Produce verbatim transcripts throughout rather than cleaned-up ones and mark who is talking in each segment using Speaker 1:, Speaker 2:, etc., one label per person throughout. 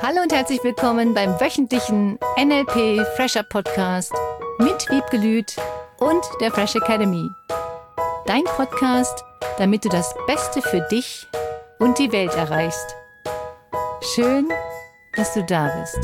Speaker 1: Hallo und herzlich willkommen beim wöchentlichen N L P Fresher Podcast mit Wiebke Lüth und der Fresh Academy. Dein Podcast, damit du das Beste für dich und die Welt erreichst. Schön, dass du da bist.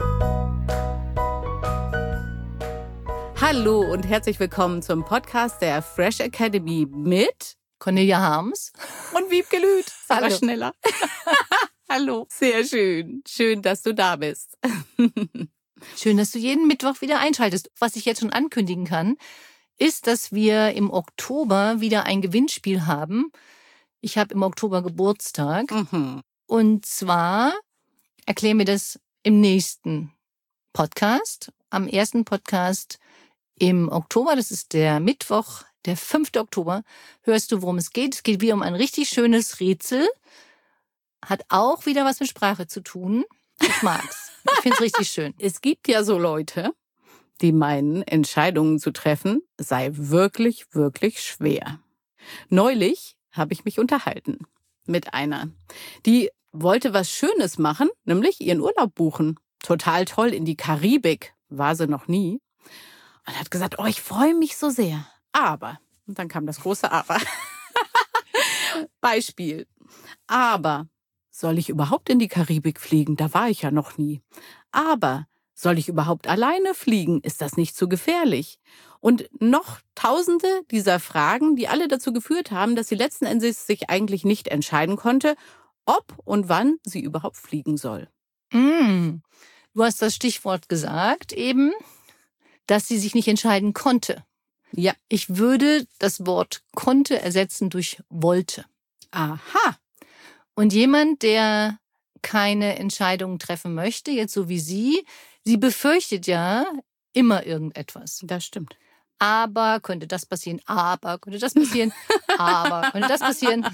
Speaker 2: Hallo und herzlich willkommen zum Podcast der Fresh Academy mit
Speaker 1: Cornelia Harms
Speaker 2: und Wiebke Lüth. Das war
Speaker 1: Hallo.
Speaker 2: schneller. Hallo. Sehr schön. Schön, dass du da bist.
Speaker 1: Schön, dass du jeden Mittwoch wieder einschaltest. Was ich jetzt schon ankündigen kann, ist, dass wir im Oktober wieder ein Gewinnspiel haben. Ich habe im Oktober Geburtstag.
Speaker 2: Mhm.
Speaker 1: Und zwar erklären wir das im nächsten Podcast. Am ersten Podcast im Oktober, das ist der Mittwoch, der fünfte Oktober, hörst du, worum es geht. Es geht wieder um ein richtig schönes Rätsel. Hat auch wieder was mit Sprache zu tun. Ich mag's. Ich find's richtig schön.
Speaker 2: Es gibt ja so Leute, die meinen, Entscheidungen zu treffen sei wirklich, wirklich schwer. Neulich habe ich mich unterhalten mit einer, die wollte was Schönes machen, nämlich ihren Urlaub buchen. Total toll, in die Karibik, war sie noch nie. Und hat gesagt, oh, ich freue mich so sehr. Aber, und dann kam das große Aber. Beispiel. Aber soll ich überhaupt in die Karibik fliegen? Da war ich ja noch nie. Aber soll ich überhaupt alleine fliegen? Ist das nicht zu gefährlich? Und noch tausende dieser Fragen, die alle dazu geführt haben, dass sie letzten Endes sich eigentlich nicht entscheiden konnte, ob und wann sie überhaupt fliegen soll.
Speaker 1: Mm. Du hast das Stichwort gesagt eben, dass sie sich nicht entscheiden konnte.
Speaker 2: Ja.
Speaker 1: Ich würde das Wort konnte ersetzen durch wollte.
Speaker 2: Aha.
Speaker 1: Und jemand, der keine Entscheidung treffen möchte, jetzt so wie sie, sie befürchtet ja immer irgendetwas.
Speaker 2: Das stimmt.
Speaker 1: Aber könnte das passieren, aber könnte das passieren, aber könnte das passieren.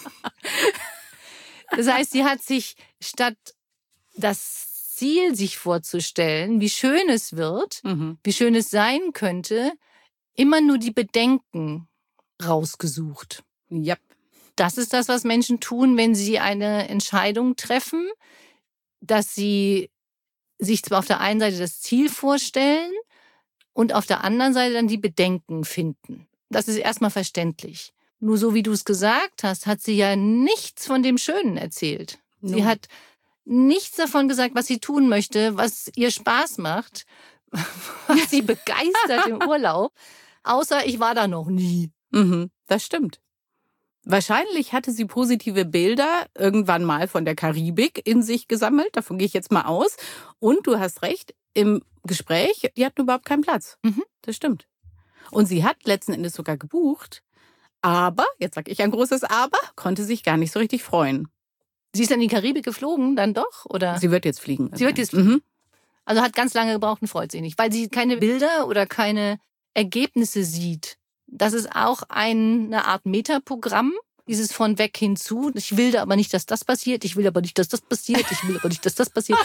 Speaker 1: Das heißt, sie hat sich statt das Ziel sich vorzustellen, wie schön es wird,
Speaker 2: Mhm.
Speaker 1: wie schön es sein könnte, immer nur die Bedenken rausgesucht.
Speaker 2: Ja.
Speaker 1: Das ist das, was Menschen tun, wenn sie eine Entscheidung treffen, dass sie sich zwar auf der einen Seite das Ziel vorstellen und auf der anderen Seite dann die Bedenken finden. Das ist erstmal verständlich. Nur so wie du es gesagt hast, hat sie ja nichts von dem Schönen erzählt. Sie
Speaker 2: No.
Speaker 1: hat nichts davon gesagt, was sie tun möchte, was ihr Spaß macht, was sie begeistert im Urlaub, außer ich war da noch nie.
Speaker 2: Mhm. Das stimmt. Wahrscheinlich hatte sie positive Bilder irgendwann mal von der Karibik in sich gesammelt. Davon gehe ich jetzt mal aus. Und du hast recht, im Gespräch, die hatten überhaupt keinen Platz.
Speaker 1: Mhm.
Speaker 2: Das stimmt. Und sie hat letzten Endes sogar gebucht. Aber, jetzt sage ich ein großes Aber, konnte sich gar nicht so richtig freuen.
Speaker 1: Sie ist in die Karibik geflogen, dann doch? Oder?
Speaker 2: Sie wird jetzt fliegen.
Speaker 1: Sie wird jetzt
Speaker 2: Mhm.
Speaker 1: Also hat ganz lange gebraucht und freut sich nicht, weil sie keine Bilder oder keine Ergebnisse sieht. Das ist auch ein, eine Art Metaprogramm, dieses von weg hinzu. Ich will da aber nicht, dass das passiert. Ich will aber nicht, dass das passiert. Ich will aber nicht, dass das passiert.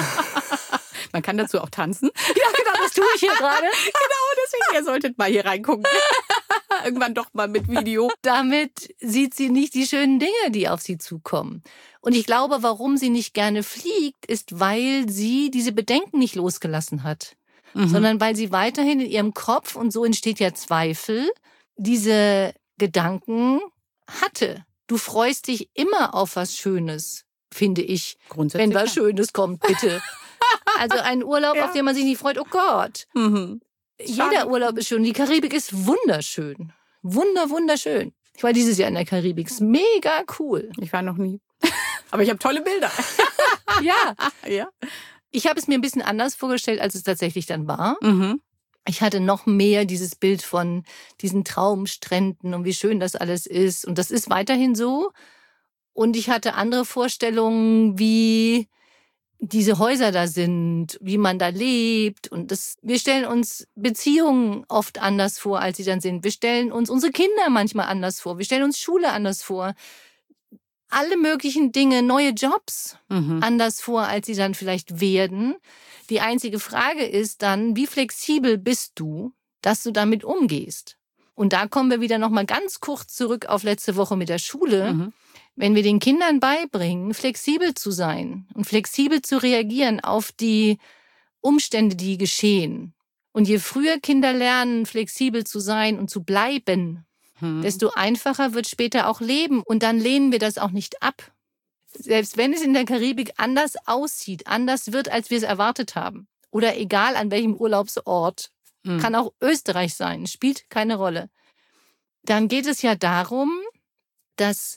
Speaker 2: Man kann dazu auch tanzen.
Speaker 1: Ja, genau, das tue ich hier gerade.
Speaker 2: Genau, deswegen, ihr solltet mal hier reingucken. Irgendwann doch mal mit Video.
Speaker 1: Damit sieht sie nicht die schönen Dinge, die auf sie zukommen. Und ich glaube, warum sie nicht gerne fliegt, ist, weil sie diese Bedenken nicht losgelassen hat.
Speaker 2: Mhm.
Speaker 1: Sondern weil sie weiterhin in ihrem Kopf, und so entsteht ja Zweifel, diese Gedanken hatte. Du freust dich immer auf was Schönes, finde ich.
Speaker 2: Grundsätzlich.
Speaker 1: Wenn was Schönes kommt, bitte. Also ein Urlaub,
Speaker 2: Ja.
Speaker 1: auf den man sich nicht freut, oh Gott.
Speaker 2: Mhm.
Speaker 1: Jeder Urlaub ist schön. Die Karibik ist wunderschön. Wunder, wunderschön. Ich war dieses Jahr in der Karibik. Ist mega cool.
Speaker 2: Ich war noch nie. Aber ich habe tolle Bilder.
Speaker 1: Ja.
Speaker 2: Ja.
Speaker 1: Ich habe es mir ein bisschen anders vorgestellt, als es tatsächlich dann war.
Speaker 2: Mhm.
Speaker 1: Ich hatte noch mehr dieses Bild von diesen Traumstränden und wie schön das alles ist. Und das ist weiterhin so. Und ich hatte andere Vorstellungen, wie diese Häuser da sind, wie man da lebt. Und das, wir stellen uns Beziehungen oft anders vor, als sie dann sind. Wir stellen uns unsere Kinder manchmal anders vor. Wir stellen uns Schule anders vor. Alle möglichen Dinge, neue Jobs
Speaker 2: Mhm.
Speaker 1: anders vor, als sie dann vielleicht werden. Die einzige Frage ist dann, wie flexibel bist du, dass du damit umgehst? Und da kommen wir wieder noch mal ganz kurz zurück auf letzte Woche mit der Schule.
Speaker 2: Mhm.
Speaker 1: Wenn wir den Kindern beibringen, flexibel zu sein und flexibel zu reagieren auf die Umstände, die geschehen. Und je früher Kinder lernen, flexibel zu sein und zu bleiben, hm. desto einfacher wird später auch Leben. Und dann lehnen wir das auch nicht ab. Selbst wenn es in der Karibik anders aussieht, anders wird, als wir es erwartet haben. Oder egal an welchem Urlaubsort. Hm. Kann auch Österreich sein, spielt keine Rolle. Dann geht es ja darum, dass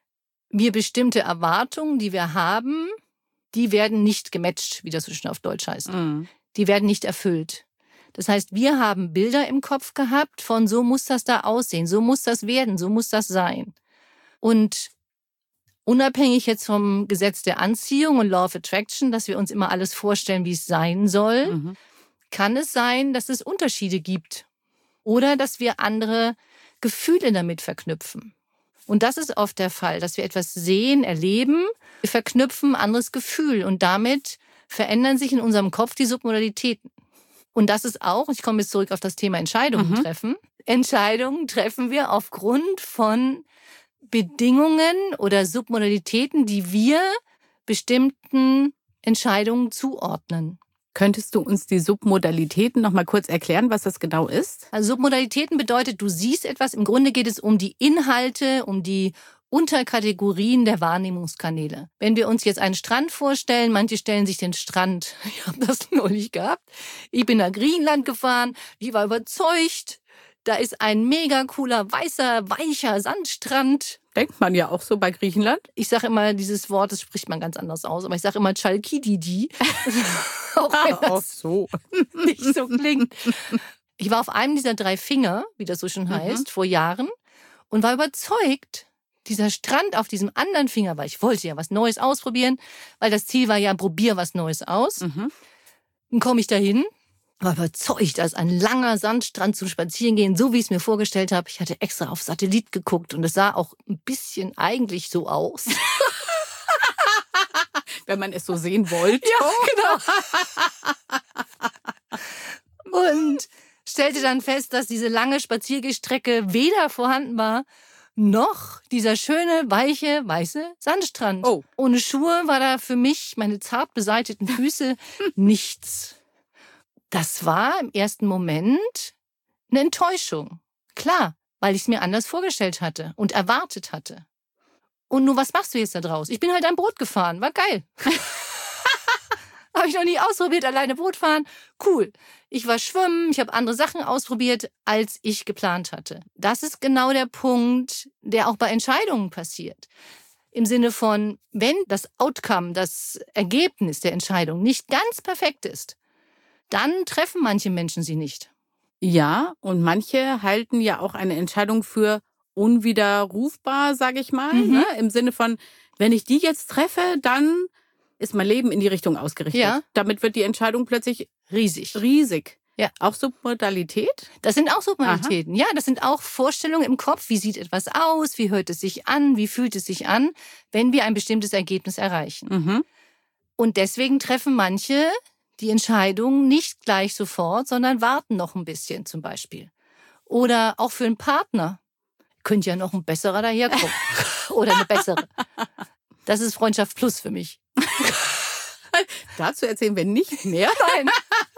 Speaker 1: wir bestimmte Erwartungen, die wir haben, die werden nicht gematcht, wie das so schön auf Deutsch heißt. Mm. Die werden nicht erfüllt. Das heißt, wir haben Bilder im Kopf gehabt von so muss das da aussehen, so muss das werden, so muss das sein. Und unabhängig jetzt vom Gesetz der Anziehung und Law of Attraction, dass wir uns immer alles vorstellen, wie es sein soll, mhm. kann es sein, dass es Unterschiede gibt. Oder dass wir andere Gefühle damit verknüpfen. Und das ist oft der Fall, dass wir etwas sehen, erleben, wir verknüpfen ein anderes Gefühl und damit verändern sich in unserem Kopf die Submodalitäten. Und das ist auch, ich komme jetzt zurück auf das Thema Entscheidungen mhm. treffen, Entscheidungen treffen wir aufgrund von Bedingungen oder Submodalitäten, die wir bestimmten Entscheidungen zuordnen.
Speaker 2: Könntest du uns die Submodalitäten noch mal kurz erklären, was das genau ist?
Speaker 1: Also Submodalitäten bedeutet, du siehst etwas. Im Grunde geht es um die Inhalte, um die Unterkategorien der Wahrnehmungskanäle. Wenn wir uns jetzt einen Strand vorstellen, manche stellen sich den Strand, ich habe das neulich gehabt, ich bin nach Griechenland gefahren, ich war überzeugt, da ist ein mega cooler, weißer, weicher Sandstrand.
Speaker 2: Denkt man ja auch so bei Griechenland.
Speaker 1: Ich sage immer, dieses Wort, das spricht man ganz anders aus, aber ich sage immer Chalkididi. Auch wenn das
Speaker 2: auch so
Speaker 1: nicht so klingt. Ich war auf einem dieser drei Finger, wie das so schon heißt, mhm. vor Jahren und war überzeugt, dieser Strand auf diesem anderen Finger, weil ich wollte ja was Neues ausprobieren, weil das Ziel war ja, probier was Neues aus. Mhm. Dann komme ich dahin, war überzeugt, da ist ein langer Sandstrand zum Spazierengehen, so wie ich es mir vorgestellt habe. Ich hatte extra auf Satellit geguckt und es sah auch ein bisschen eigentlich so aus.
Speaker 2: Wenn man es so sehen wollte.
Speaker 1: Ja, genau. Und stellte dann fest, dass diese lange Spaziergehstrecke weder vorhanden war, noch dieser schöne, weiche, weiße Sandstrand.
Speaker 2: Oh.
Speaker 1: Ohne Schuhe war da für mich, meine zart beseiteten Füße, nichts. Das war im ersten Moment eine Enttäuschung. Klar, weil ich es mir anders vorgestellt hatte und erwartet hatte. Und nun, was machst du jetzt da draus? Ich bin halt ein Boot gefahren, war geil. Habe ich noch nie ausprobiert, alleine Boot fahren. Cool. Ich war schwimmen, ich habe andere Sachen ausprobiert, als ich geplant hatte. Das ist genau der Punkt, der auch bei Entscheidungen passiert. Im Sinne von, wenn das Outcome, das Ergebnis der Entscheidung nicht ganz perfekt ist, dann treffen manche Menschen sie nicht.
Speaker 2: Ja, und manche halten ja auch eine Entscheidung für unwiderrufbar, sage ich mal. Mhm. Ne? Im Sinne von, wenn ich die jetzt treffe, dann ist mein Leben in die Richtung ausgerichtet.
Speaker 1: Ja.
Speaker 2: Damit wird die Entscheidung plötzlich
Speaker 1: riesig.
Speaker 2: Riesig.
Speaker 1: Ja.
Speaker 2: Auch Submodalität?
Speaker 1: Das sind auch Submodalitäten. Aha. Ja, das sind auch Vorstellungen im Kopf. Wie sieht etwas aus? Wie hört es sich an? Wie fühlt es sich an, wenn wir ein bestimmtes Ergebnis erreichen? Mhm. Und deswegen treffen manche die Entscheidung nicht gleich sofort, sondern warten noch ein bisschen zum Beispiel. Oder auch für einen Partner. Könnte ja noch ein besserer daherkommen. Oder eine bessere. Das ist Freundschaft plus für mich.
Speaker 2: Dazu erzählen wir nicht mehr.
Speaker 1: Nein.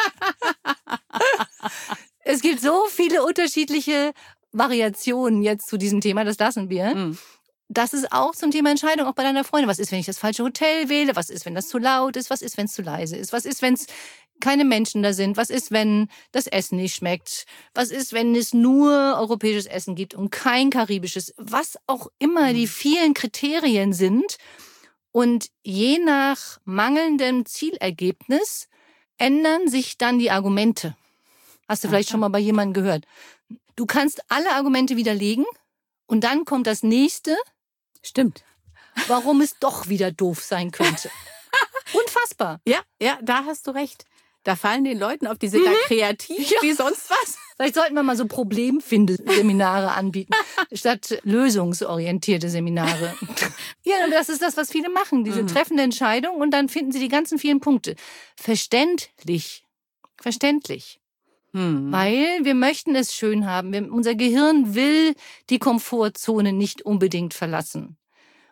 Speaker 1: Es gibt so viele unterschiedliche Variationen jetzt zu diesem Thema, das lassen wir. Mhm. Das ist auch zum Thema Entscheidung, auch bei deiner Freundin. Was ist, wenn ich das falsche Hotel wähle? Was ist, wenn das zu laut ist? Was ist, wenn es zu leise ist? Was ist, wenn es keine Menschen da sind? Was ist, wenn das Essen nicht schmeckt? Was ist, wenn es nur europäisches Essen gibt und kein karibisches? Was auch immer die vielen Kriterien sind. Und je nach mangelndem Zielergebnis ändern sich dann die Argumente. Hast du vielleicht schon mal bei jemandem gehört. Du kannst alle Argumente widerlegen und dann kommt das nächste.
Speaker 2: Stimmt.
Speaker 1: Warum es doch wieder doof sein könnte. Unfassbar.
Speaker 2: Ja, ja, da hast du recht. Da fallen den Leuten auf, die sind mhm. da kreativ ja. wie sonst was.
Speaker 1: Vielleicht sollten wir mal so Problemfinde-Seminare anbieten, statt lösungsorientierte Seminare. Ja, das ist das, was viele machen, diese mhm. treffende Entscheidung und dann finden sie die ganzen vielen Punkte. Verständlich. Verständlich. Mhm. Weil wir möchten es schön haben. Wir, unser Gehirn will die Komfortzone nicht unbedingt verlassen.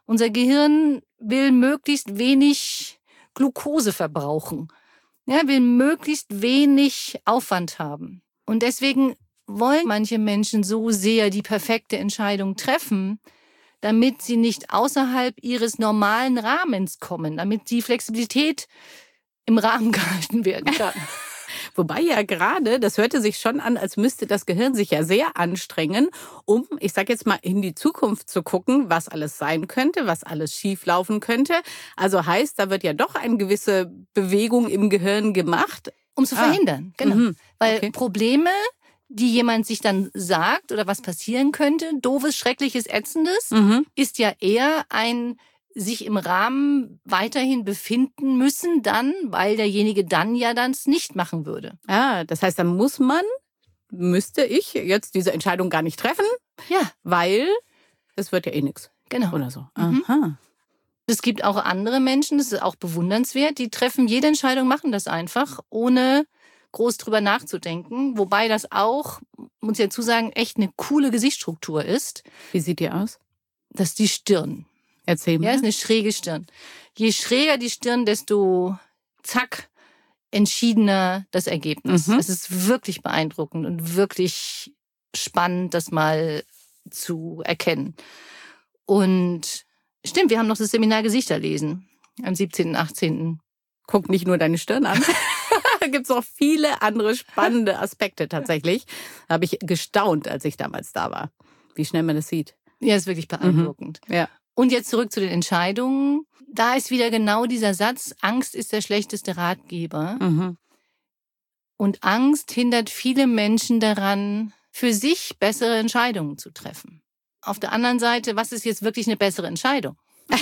Speaker 1: Unser Gehirn will möglichst wenig Glucose verbrauchen. Ja, will möglichst wenig Aufwand haben. Und deswegen wollen manche Menschen so sehr die perfekte Entscheidung treffen, damit sie nicht außerhalb ihres normalen Rahmens kommen, damit die Flexibilität im Rahmen gehalten werden kann.
Speaker 2: Wobei ja gerade, das hörte sich schon an, als müsste das Gehirn sich ja sehr anstrengen, um, ich sag jetzt mal, in die Zukunft zu gucken, was alles sein könnte, was alles schief laufen könnte. Also heißt, da wird ja doch eine gewisse Bewegung im Gehirn gemacht.
Speaker 1: Um zu
Speaker 2: ah.
Speaker 1: verhindern, genau.
Speaker 2: Mhm.
Speaker 1: Weil
Speaker 2: Okay.
Speaker 1: Probleme, die jemand sich dann sagt oder was passieren könnte, doofes, schreckliches, ätzendes,
Speaker 2: Mhm.
Speaker 1: ist ja eher ein sich im Rahmen weiterhin befinden müssen dann, weil derjenige dann ja dann es nicht machen würde.
Speaker 2: Ah, das heißt, dann muss man, müsste ich jetzt diese Entscheidung gar nicht treffen,
Speaker 1: Ja,
Speaker 2: weil es wird ja eh nichts
Speaker 1: genau.
Speaker 2: oder so.
Speaker 1: Mhm.
Speaker 2: Aha.
Speaker 1: Es gibt auch andere Menschen, das ist auch bewundernswert, die treffen jede Entscheidung, machen das einfach, ohne groß drüber nachzudenken. Wobei das auch, muss ich dazu sagen, echt eine coole Gesichtsstruktur ist.
Speaker 2: Wie sieht die aus?
Speaker 1: Das ist die Stirn.
Speaker 2: Erzähl mal.
Speaker 1: Ja, ist eine schräge Stirn. Je schräger die Stirn, desto zack, entschiedener das Ergebnis.
Speaker 2: Mhm.
Speaker 1: Es ist wirklich beeindruckend und wirklich spannend, das mal zu erkennen. Und stimmt, wir haben noch das Seminar Gesichter lesen am siebzehnten, achtzehnten
Speaker 2: Guck nicht nur deine Stirn an. Da gibt es auch viele andere spannende Aspekte tatsächlich. Da habe ich gestaunt, als ich damals da war, wie schnell man das sieht.
Speaker 1: Ja, ist wirklich beeindruckend.
Speaker 2: Ja.
Speaker 1: Und jetzt zurück zu den Entscheidungen. Da ist wieder genau dieser Satz, Angst ist der schlechteste Ratgeber.
Speaker 2: Mhm.
Speaker 1: Und Angst hindert viele Menschen daran, für sich bessere Entscheidungen zu treffen. Auf der anderen Seite, was ist jetzt wirklich eine bessere Entscheidung?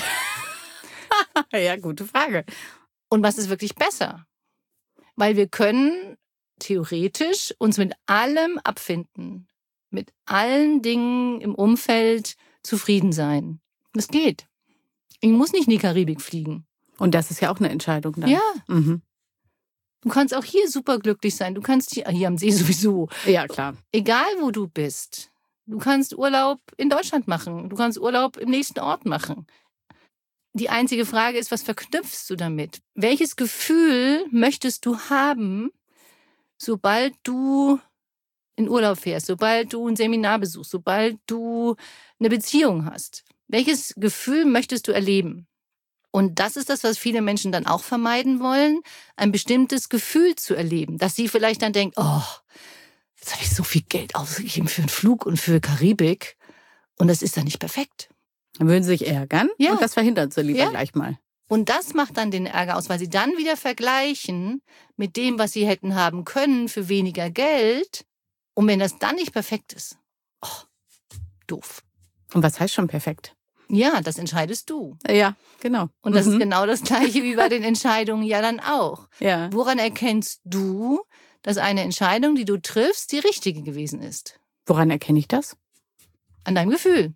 Speaker 2: Ja, gute Frage.
Speaker 1: Und was ist wirklich besser? Weil wir können theoretisch uns mit allem abfinden, mit allen Dingen im Umfeld zufrieden sein. Das geht. Ich muss nicht in die Karibik fliegen.
Speaker 2: Und das ist ja auch eine Entscheidung dann.
Speaker 1: Ja,
Speaker 2: Mhm.
Speaker 1: du kannst auch hier super glücklich sein. Du kannst hier, hier am See sowieso.
Speaker 2: Ja, klar.
Speaker 1: Egal, wo du bist. Du kannst Urlaub in Deutschland machen. Du kannst Urlaub im nächsten Ort machen. Die einzige Frage ist, was verknüpfst du damit? Welches Gefühl möchtest du haben, sobald du in Urlaub fährst, sobald du ein Seminar besuchst, sobald du eine Beziehung hast? Welches Gefühl möchtest du erleben? Und das ist das, was viele Menschen dann auch vermeiden wollen, ein bestimmtes Gefühl zu erleben, dass sie vielleicht dann denken, oh, jetzt habe ich so viel Geld ausgegeben für einen Flug und für Karibik und das ist dann nicht perfekt.
Speaker 2: Dann würden sie sich ärgern
Speaker 1: Ja.
Speaker 2: und das verhindern sie lieber
Speaker 1: Ja.
Speaker 2: gleich mal.
Speaker 1: Und das macht dann den Ärger aus, weil sie dann wieder vergleichen mit dem, was sie hätten haben können für weniger Geld. Und wenn das dann nicht perfekt ist, oh, doof.
Speaker 2: Und was heißt schon perfekt?
Speaker 1: Ja, das entscheidest du.
Speaker 2: Ja, genau.
Speaker 1: Und das
Speaker 2: Mhm.
Speaker 1: ist genau das Gleiche wie bei den Entscheidungen ja dann auch.
Speaker 2: Ja.
Speaker 1: Woran erkennst du, dass eine Entscheidung, die du triffst, die richtige gewesen ist?
Speaker 2: Woran erkenne ich das?
Speaker 1: An deinem Gefühl.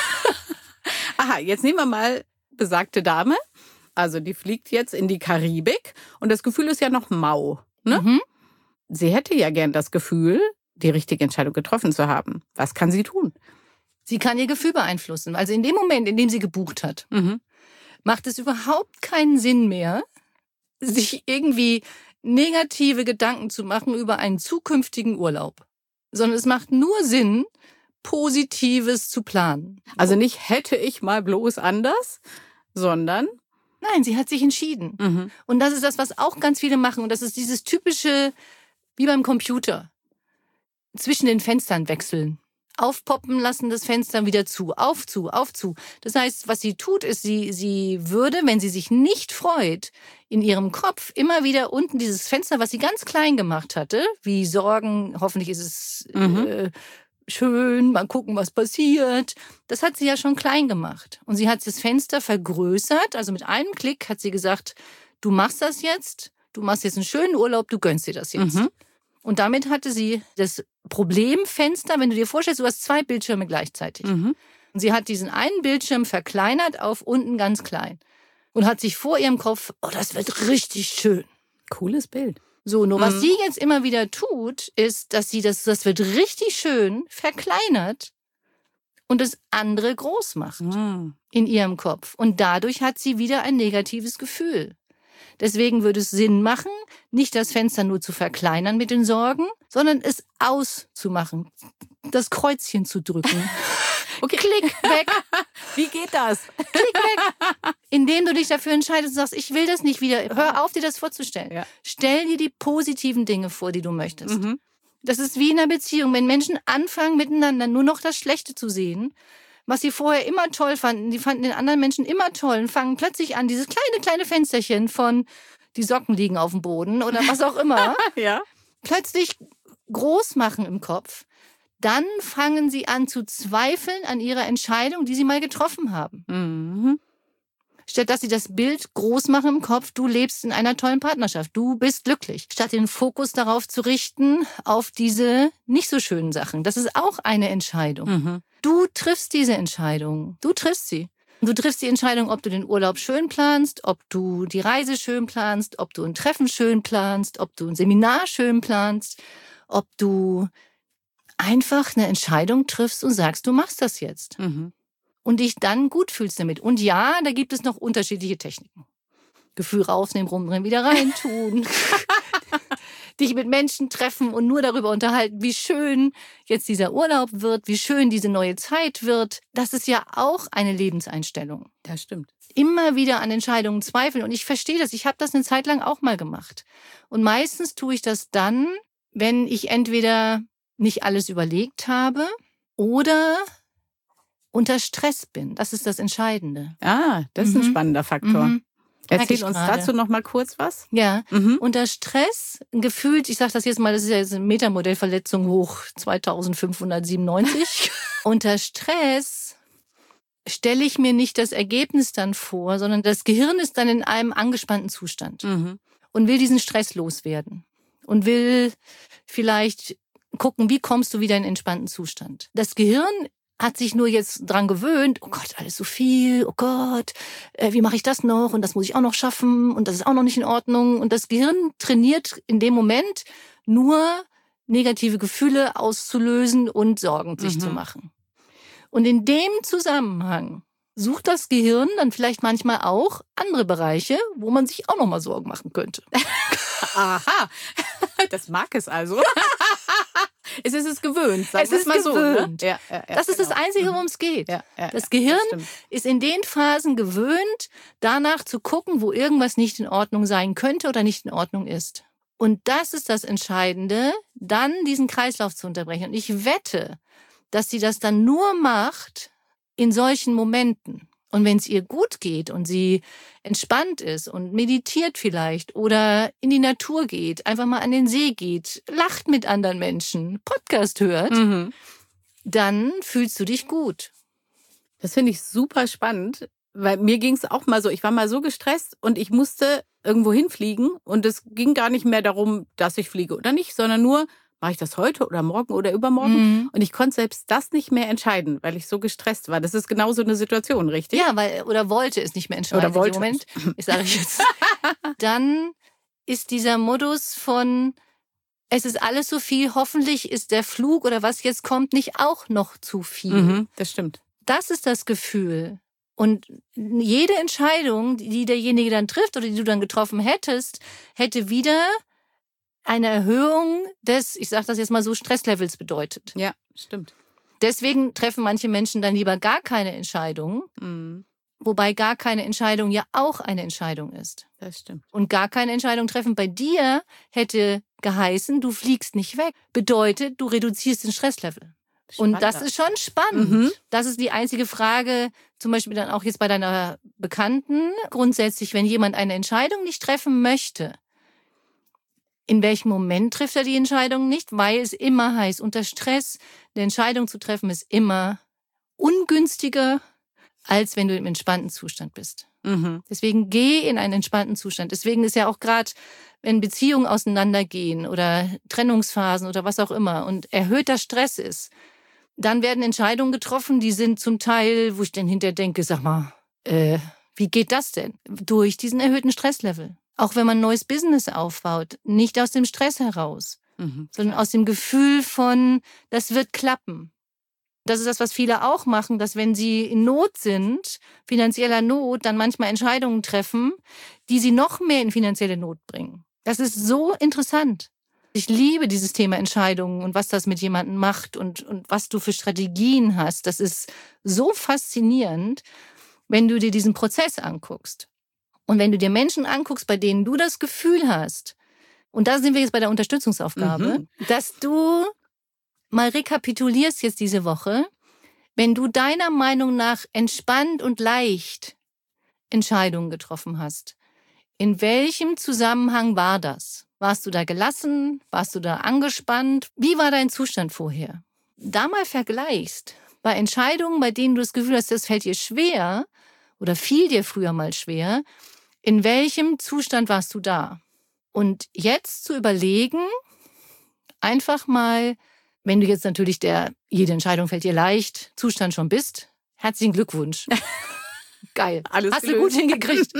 Speaker 2: Aha, jetzt nehmen wir mal besagte Dame. Also die fliegt jetzt in die Karibik und das Gefühl ist ja noch mau. Ne?
Speaker 1: Mhm.
Speaker 2: Sie hätte ja gern das Gefühl, die richtige Entscheidung getroffen zu haben. Was kann sie tun?
Speaker 1: Sie kann ihr Gefühl beeinflussen. Also in dem Moment, in dem sie gebucht hat,
Speaker 2: Mhm.
Speaker 1: macht es überhaupt keinen Sinn mehr, sich irgendwie negative Gedanken zu machen über einen zukünftigen Urlaub. Sondern es macht nur Sinn, Positives zu planen.
Speaker 2: Also nicht hätte ich mal bloß anders, sondern
Speaker 1: Nein, sie hat sich entschieden.
Speaker 2: mhm.
Speaker 1: Und das ist das, was auch ganz viele machen. Und das ist dieses typische, wie beim Computer, zwischen den Fenstern wechseln. Aufpoppen lassen, das Fenster wieder zu, auf, zu, auf, zu. Das heißt, was sie tut, ist, sie, sie würde, wenn sie sich nicht freut, in ihrem Kopf immer wieder unten dieses Fenster, was sie ganz klein gemacht hatte, wie Sorgen, hoffentlich ist es
Speaker 2: Mhm.
Speaker 1: äh, schön, mal gucken, was passiert. Das hat sie ja schon klein gemacht. Und sie hat das Fenster vergrößert, also mit einem Klick hat sie gesagt, du machst das jetzt, du machst jetzt einen schönen Urlaub, du gönnst dir das jetzt.
Speaker 2: Mhm.
Speaker 1: Und damit hatte sie das Problemfenster, wenn du dir vorstellst, du hast zwei Bildschirme gleichzeitig.
Speaker 2: Mhm.
Speaker 1: Und sie hat diesen einen Bildschirm verkleinert auf unten ganz klein. Und hat sich vor ihrem Kopf, oh, das wird richtig schön.
Speaker 2: Cooles Bild.
Speaker 1: So, nur was
Speaker 2: Mhm.
Speaker 1: sie jetzt immer wieder tut, ist, dass sie das, das wird richtig schön verkleinert und das andere groß macht
Speaker 2: Mhm.
Speaker 1: in ihrem Kopf. Und dadurch hat sie wieder ein negatives Gefühl. Deswegen würde es Sinn machen, nicht das Fenster nur zu verkleinern mit den Sorgen, sondern es auszumachen, das Kreuzchen zu drücken.
Speaker 2: Okay.
Speaker 1: Klick weg,
Speaker 2: Wie geht das?
Speaker 1: klick weg. Indem du dich dafür entscheidest und sagst, ich will das nicht wieder. Hör auf, dir das vorzustellen.
Speaker 2: Ja.
Speaker 1: Stell dir die positiven Dinge vor, die du möchtest.
Speaker 2: Mhm.
Speaker 1: Das ist wie in einer Beziehung. Wenn Menschen anfangen, miteinander nur noch das Schlechte zu sehen, was sie vorher immer toll fanden, die fanden den anderen Menschen immer toll und fangen plötzlich an, dieses kleine, kleine Fensterchen von die Socken liegen auf dem Boden oder was auch immer,
Speaker 2: Ja.
Speaker 1: plötzlich groß machen im Kopf, dann fangen sie an zu zweifeln an ihrer Entscheidung, die sie mal getroffen haben.
Speaker 2: Mhm.
Speaker 1: Statt dass sie das Bild groß machen im Kopf, du lebst in einer tollen Partnerschaft, du bist glücklich. Statt den Fokus darauf zu richten, auf diese nicht so schönen Sachen. Das ist auch eine Entscheidung.
Speaker 2: Mhm.
Speaker 1: Du triffst diese Entscheidung. Du triffst sie. Du triffst die Entscheidung, ob du den Urlaub schön planst, ob du die Reise schön planst, ob du ein Treffen schön planst, ob du ein Seminar schön planst, ob du einfach eine Entscheidung triffst und sagst, du machst das jetzt.
Speaker 2: Mhm.
Speaker 1: Und dich dann gut fühlst damit. Und ja, da gibt es noch unterschiedliche Techniken. Gefühl rausnehmen, rumdrehen, wieder reintun. Dich mit Menschen treffen und nur darüber unterhalten, wie schön jetzt dieser Urlaub wird, wie schön diese neue Zeit wird. Das ist ja auch eine Lebenseinstellung.
Speaker 2: Das stimmt.
Speaker 1: Immer wieder an Entscheidungen zweifeln. Und ich verstehe das. Ich habe das eine Zeit lang auch mal gemacht. Und meistens tue ich das dann, wenn ich entweder nicht alles überlegt habe oder unter Stress bin. Das ist das Entscheidende.
Speaker 2: Ah, das ist ein
Speaker 1: Mhm.
Speaker 2: spannender Faktor.
Speaker 1: Mhm. Merke
Speaker 2: Erzähl
Speaker 1: ich
Speaker 2: uns
Speaker 1: gerade.
Speaker 2: dazu noch mal kurz was.
Speaker 1: Ja,
Speaker 2: Mhm.
Speaker 1: unter Stress, gefühlt, ich sage das jetzt mal, das ist ja jetzt eine Metamodellverletzung hoch zweitausendfünfhundertsiebenundneunzig. Unter Stress stelle ich mir nicht das Ergebnis dann vor, sondern das Gehirn ist dann in einem angespannten Zustand
Speaker 2: Mhm.
Speaker 1: und will diesen Stress loswerden und will vielleicht gucken, wie kommst du wieder in einen entspannten Zustand. Das Gehirn hat sich nur jetzt dran gewöhnt, oh Gott, alles so viel, oh Gott, äh, wie mache ich das noch und das muss ich auch noch schaffen und das ist auch noch nicht in Ordnung. Und das Gehirn trainiert in dem Moment nur negative Gefühle auszulösen und Sorgen sich
Speaker 2: Mhm.
Speaker 1: zu machen. Und in dem Zusammenhang sucht das Gehirn dann vielleicht manchmal auch andere Bereiche, wo man sich auch noch mal Sorgen machen könnte.
Speaker 2: Aha, das mag es also. Es ist es gewöhnt, sagen
Speaker 1: Es
Speaker 2: wir
Speaker 1: ist
Speaker 2: mal so.
Speaker 1: gewöhnt.
Speaker 2: Ne? Ja, ja, ja,
Speaker 1: Das ist das
Speaker 2: genau.
Speaker 1: Einzige,
Speaker 2: Mhm.
Speaker 1: worum es geht.
Speaker 2: Ja, ja,
Speaker 1: Das
Speaker 2: ja,
Speaker 1: Gehirn
Speaker 2: stimmt.
Speaker 1: ist in den Phasen gewöhnt, danach zu gucken, wo irgendwas nicht in Ordnung sein könnte oder nicht in Ordnung ist. Und das ist das Entscheidende, dann diesen Kreislauf zu unterbrechen. Und ich wette, dass sie das dann nur macht in solchen Momenten. Und wenn es ihr gut geht und sie entspannt ist und meditiert vielleicht oder in die Natur geht, einfach mal an den See geht, lacht mit anderen Menschen, Podcast hört,
Speaker 2: Mhm.
Speaker 1: dann fühlst du dich gut.
Speaker 2: Das finde ich super spannend, weil mir ging es auch mal so, ich war mal so gestresst und ich musste irgendwo hinfliegen und es ging gar nicht mehr darum, dass ich fliege oder nicht, sondern nur, mache ich das heute oder morgen oder übermorgen?
Speaker 1: Mhm.
Speaker 2: Und ich konnte selbst das nicht mehr entscheiden, weil ich so gestresst war. Das ist genau so eine Situation, richtig?
Speaker 1: Ja, weil, oder wollte es nicht mehr entscheiden
Speaker 2: Oder wollte
Speaker 1: in dem Moment. Ich sage jetzt. Dann ist dieser Modus von, es ist alles so viel, hoffentlich ist der Flug oder was jetzt kommt nicht auch noch zu viel.
Speaker 2: Mhm, das stimmt.
Speaker 1: Das ist das Gefühl. Und jede Entscheidung, die derjenige dann trifft oder die du dann getroffen hättest, hätte wieder eine Erhöhung des, ich sage das jetzt mal so, Stresslevels bedeutet.
Speaker 2: Ja, stimmt.
Speaker 1: Deswegen treffen manche Menschen dann lieber gar keine Entscheidung,
Speaker 2: Mhm,
Speaker 1: wobei gar keine Entscheidung ja auch eine Entscheidung ist.
Speaker 2: das stimmt.
Speaker 1: Und gar keine Entscheidung treffen bei dir hätte geheißen, du fliegst nicht weg. Bedeutet, du reduzierst den Stresslevel. Und das ist schon spannend.
Speaker 2: Mhm.
Speaker 1: Das ist die einzige Frage, zum Beispiel dann auch jetzt bei deiner Bekannten. Grundsätzlich, wenn jemand eine Entscheidung nicht treffen möchte, in welchem Moment trifft er die Entscheidung nicht? Weil es immer heißt, unter Stress eine Entscheidung zu treffen, ist immer ungünstiger, als wenn du im entspannten Zustand bist.
Speaker 2: Mhm.
Speaker 1: Deswegen geh in einen entspannten Zustand. Deswegen ist ja auch gerade, wenn Beziehungen auseinandergehen oder Trennungsphasen oder was auch immer und erhöhter Stress ist, dann werden Entscheidungen getroffen, die sind zum Teil, wo ich dann hinterher denke, sag mal, äh, wie geht das denn? Durch diesen erhöhten Stresslevel. Auch wenn man ein neues Business aufbaut, nicht aus dem Stress heraus,
Speaker 2: Mhm.
Speaker 1: sondern aus dem Gefühl von, das wird klappen. Das ist das, was viele auch machen, dass wenn sie in Not sind, finanzieller Not, dann manchmal Entscheidungen treffen, die sie noch mehr in finanzielle Not bringen. Das ist so interessant. Ich liebe dieses Thema Entscheidungen und was das mit jemandem macht und, und was du für Strategien hast. Das ist so faszinierend, wenn du dir diesen Prozess anguckst. Und wenn du dir Menschen anguckst, bei denen du das Gefühl hast, und da sind wir jetzt bei der Unterstützungsaufgabe, mhm. dass du mal rekapitulierst jetzt diese Woche, wenn du deiner Meinung nach entspannt und leicht Entscheidungen getroffen hast. In welchem Zusammenhang war das? Warst du da gelassen? Warst du da angespannt? Wie war dein Zustand vorher? Da mal vergleichst, bei Entscheidungen, bei denen du das Gefühl hast, das fällt dir schwer oder fiel dir früher mal schwer, in welchem Zustand warst du da? Und jetzt zu überlegen, einfach mal, wenn du jetzt natürlich der, jede Entscheidung fällt dir leicht, Zustand schon bist, herzlichen Glückwunsch. Geil.
Speaker 2: Alles
Speaker 1: Hast
Speaker 2: gelöst.
Speaker 1: du gut hingekriegt.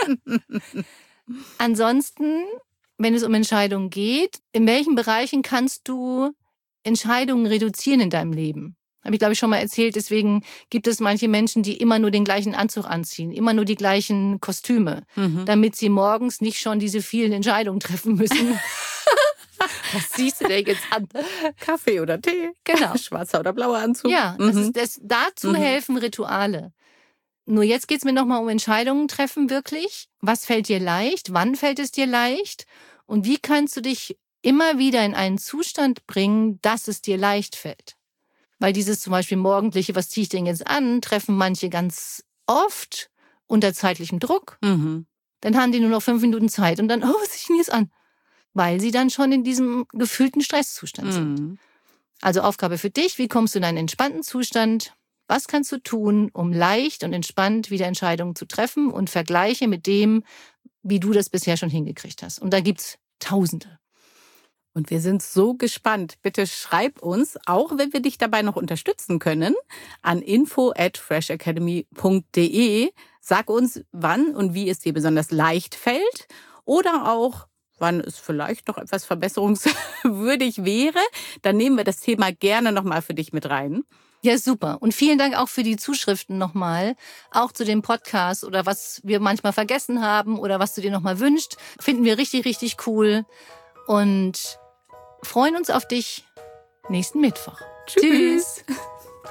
Speaker 1: Ansonsten, wenn es um Entscheidungen geht, in welchen Bereichen kannst du Entscheidungen reduzieren in deinem Leben? Habe ich, glaube ich, schon mal erzählt. Deswegen gibt es manche Menschen, die immer nur den gleichen Anzug anziehen, immer nur die gleichen Kostüme, mhm. damit sie morgens nicht schon diese vielen Entscheidungen treffen müssen. Was ziehst du denn jetzt an?
Speaker 2: Kaffee oder Tee?
Speaker 1: Genau.
Speaker 2: Schwarzer oder blauer Anzug?
Speaker 1: Ja, das mhm. ist das, dazu mhm. helfen Rituale. Nur jetzt geht es mir nochmal um Entscheidungen treffen, wirklich. Was fällt dir leicht? Wann fällt es dir leicht? Und wie kannst du dich immer wieder in einen Zustand bringen, dass es dir leicht fällt? Weil dieses zum Beispiel morgendliche, was ziehe ich denn jetzt an, treffen manche ganz oft unter zeitlichem Druck. Mhm. Dann haben die nur noch fünf Minuten Zeit und dann, oh, was ziehe ich denn jetzt an? Weil sie dann schon in diesem gefühlten Stresszustand mhm. sind. Also Aufgabe für dich, wie kommst du in einen entspannten Zustand? Was kannst du tun, um leicht und entspannt wieder Entscheidungen zu treffen und vergleiche mit dem, wie du das bisher schon hingekriegt hast. Und da gibt's Tausende.
Speaker 2: Und wir sind so gespannt. Bitte schreib uns, auch wenn wir dich dabei noch unterstützen können, an info at fresh academy punkt de. Sag uns, wann und wie es dir besonders leicht fällt oder auch, wann es vielleicht noch etwas verbesserungswürdig wäre. Dann nehmen wir das Thema gerne nochmal für dich mit rein.
Speaker 1: Ja, super. Und vielen Dank auch für die Zuschriften nochmal, auch zu dem Podcast oder was wir manchmal vergessen haben oder was du dir nochmal wünschst. Finden wir richtig, richtig cool und freuen uns auf dich nächsten Mittwoch.
Speaker 2: Tschüss. Tschüss.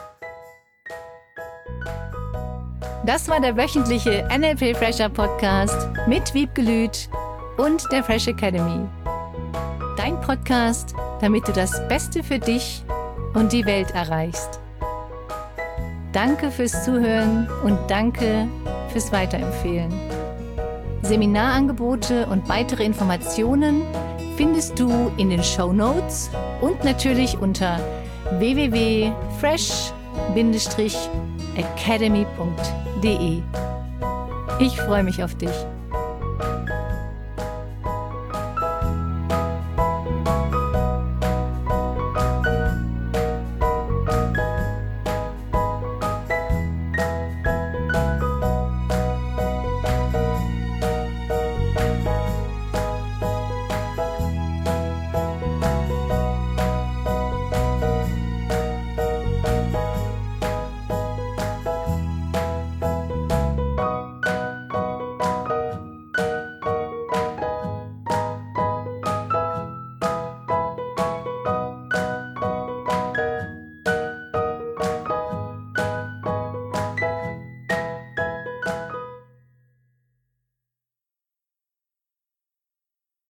Speaker 1: Das war der wöchentliche N L P Fresher Podcast mit Wiebke Lüth und der Fresh Academy. Dein Podcast, damit du das Beste für dich und die Welt erreichst. Danke fürs Zuhören und danke fürs Weiterempfehlen. Seminarangebote und weitere Informationen findest du in den Shownotes und natürlich unter w w w punkt fresh academy punkt de. Ich freue mich auf dich.